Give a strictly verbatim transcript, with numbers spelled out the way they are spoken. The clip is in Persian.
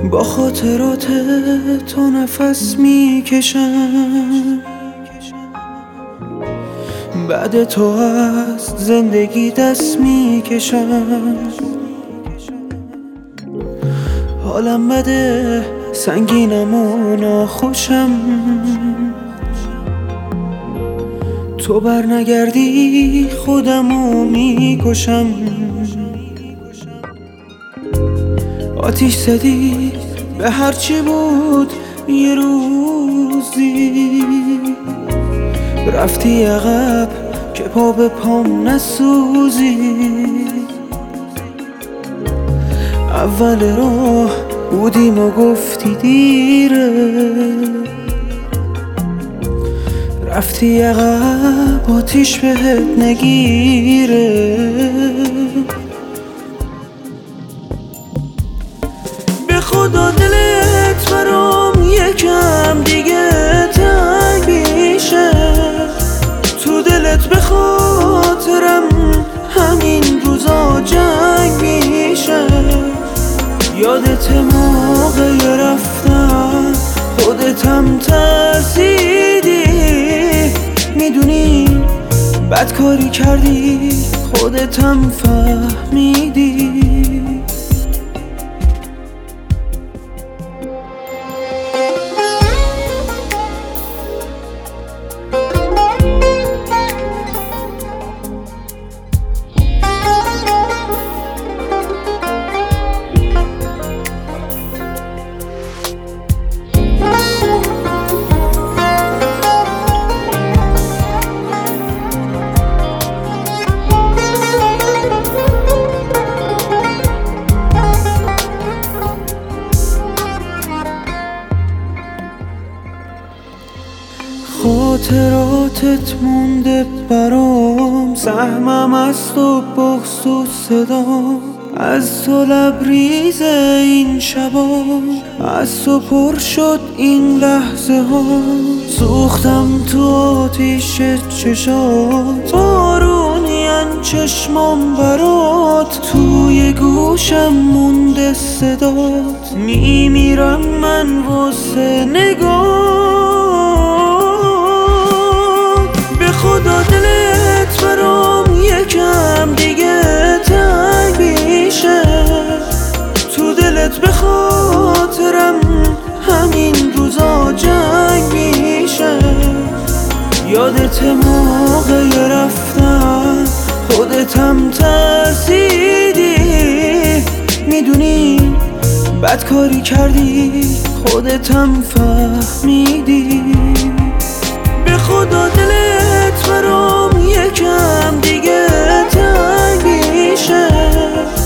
با خاطرات تو نفس میکشم، بعد تو از زندگی دست میکشم. حالم بده، سنگینم و ناخوشم، تو بر نگردی خودمو میکشم. آتیش زدی به هرچی بود یه روزی، رفتی عقب که پا به پام نسوزی. اول راه بودیم و گفتی دیره، رفتی عقب آتیش بهت نگیره. به خدا دلت برام یکم دیگه تنگ میشه، تو دلت به خاطرم همین روزا جنگ میشه. یادت موقع رفتن خودتم ترسیدی، میدونی بد کاری کردی خودتم فهمیدی. خاطراتت مونده برام، سهمم از تو بغض و صدام، از تو لبریز این شبا، از تو پر شد این لحظه ها. سوختم تو آتیش چشات، بارونین چشمام برات، توی گوشم مونده صدات، میمیرم من واسه نگاه. خدا دلت برام یکم دیگه تنگ میشه، تو دلت به خاطرم همین روزا جنگ میشه. یادت موقع رفتن خودتم ترسیدی، میدونی بد کاری کردی خودتم فهمیدی. به خدا دلت برام یکم دیگه تنگ میشه،